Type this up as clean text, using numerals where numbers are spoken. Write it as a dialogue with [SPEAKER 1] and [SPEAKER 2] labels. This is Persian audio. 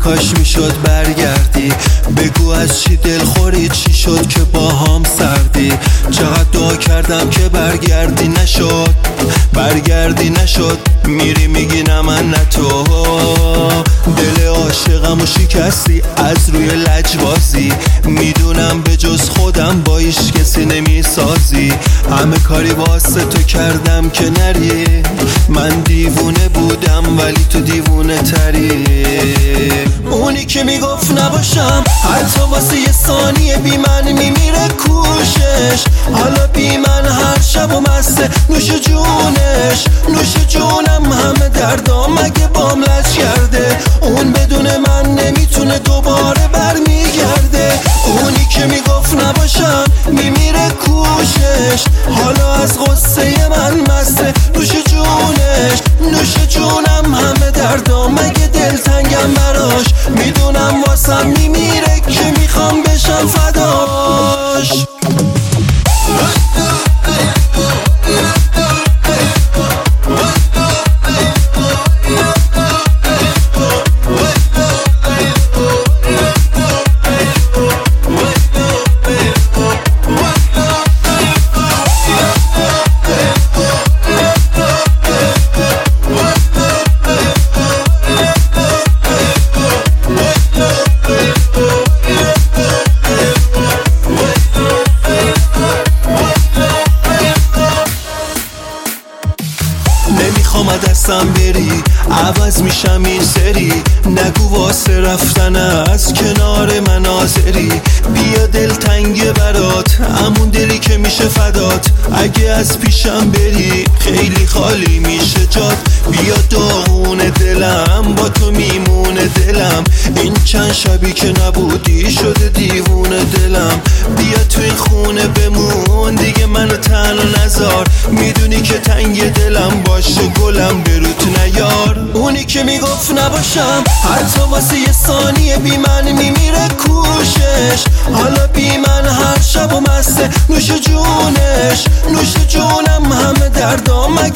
[SPEAKER 1] کاش میشد برگردی، بگو از چی دلخوری، چی شد که با هم سردی. چقدر دعا کردم که برگردی نشد، میری میگی نه من نه تو. دل عاشقم و شکستی از روی لجبازی، میدونم به جز خودم با هیچ کسی نمیسازی. همه کاری واسه تو کردم که نری، من دیوونه بودم ولی تو دیوونه تری. اونی که میگفت نباشم حتی واسه یه ثانیه بی من میمیره کوشش، حالا بی من هر شب و مسته نوش جونم همه دردام مگه بام لج کرده. اون بدون من نمیتونه دوباره برمیگرده. اونی که میگفت نباشم میمیره کوشش، حالا از غصه من مسته نوش جونم همه دردام مگه دلتنگم براش. میدونم واسم میمیره که میخوام بشم فداش. نمیخوام دستم بری، عوض میشم این سری. نگو واسه رفتن از کنار من حاضری، بیا دلتنگه برات همون دلی که میشه فدات. اگه از پیشم بری خیلی خالی میشه جات، بیا داغون دلم با تو میمونه دلم. این چند شبی که نبودی شده دیوونه دلم، بیا تو این خونه بمون دیگه منو تنها نذار. میدونی که تنگ دلم باشه گلم بروت نیار. اونی که میگفت نباشم حتی واسه یه ثانیه بی من میمیره کوشش، حالا بی من هر شب و مسته نوش جونم همه دردام مگه